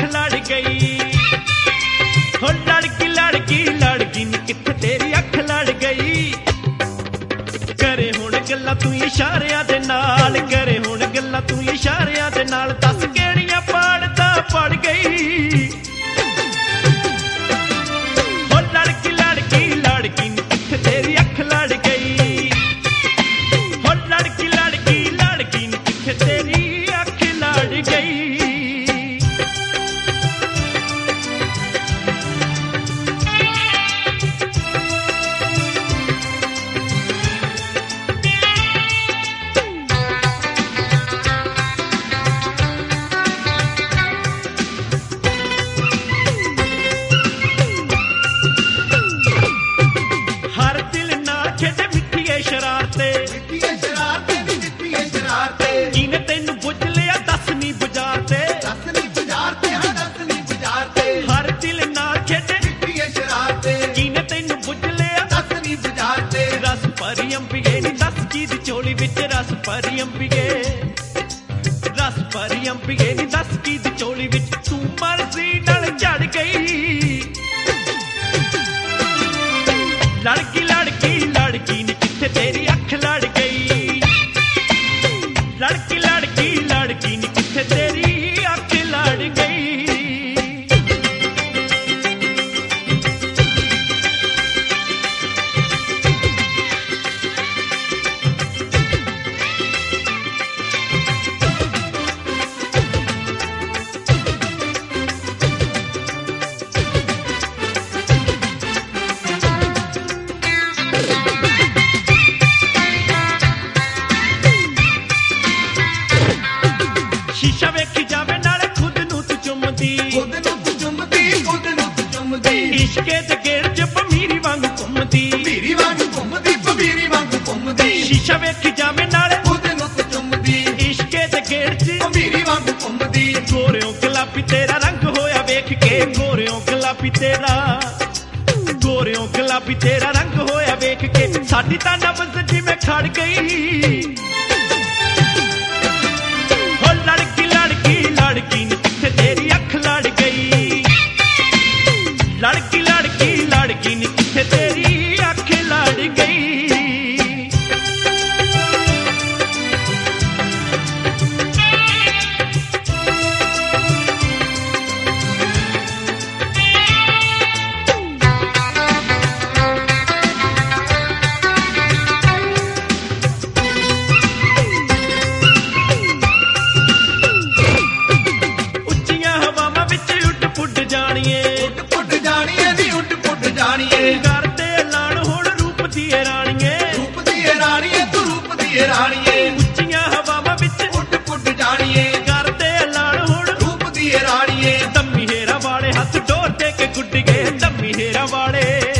लड़ गई। हो लड़की लड़की लड़की नी किथे तेरी अख लड़ गई। करे हुण गल्लां तू इशारियां दे नाल, करे हुण गल्लां तू इशारियां दे नाल, दस किहड़ियां पढ़दा पड़ गई। हो लड़की लड़की लड़की नी किथे तेरी अख लड़ गई। हो लड़की लड़की लड़की नी किथे तेरी अख लड़ गई। रस भरी अंबिए नी दस की दी चोली विच तू मर्जी नाल झड़ गई। लड़की लड़की लड़की नी किथे तेरी अख लड़ गई। लड़की लड़की लड़की नी किथे तेरी अख लड़ गई। शीशा वेखी जावे नाले खुद नू तू चुमदी, खुद नू तू चुमदी, खुद नू तू चुमदी। इश्के दे गेड़ च पमीरी वांग घुमदी, पमीरी वांग घुमदी, पमीरी वांग घुमदी। शीशा वेखी जावे नाले खुद नू तू चुमदी, इश्के दे गेड़ च पमीरी वांग घुमदी। गोरियों गुलाबी तेरा रंग होया वेख के, गोरियों गुलाबी तेरा, गोरियों गुलाबी तेरा रंग होया वेख के, साडी तां नब्ज़ जिवें खड़ गई। लड़की नी किथे तेरी अख लड़ गई। लड़की लड़की लड़की नी किथे तेरी अख लड़ गई। करते ऐलान हुण रूप दिए राणीए, रूप दिए राणीए, तू रूप दिए राणीए। उच्चियां हवावां विच उड पुड जाणीए, करते ऐलान हुण रूप दिए राणीए। दम्मी हेरा वाले हथ डोर दे के गुड्ड गए, दम्मी हेरा वाले।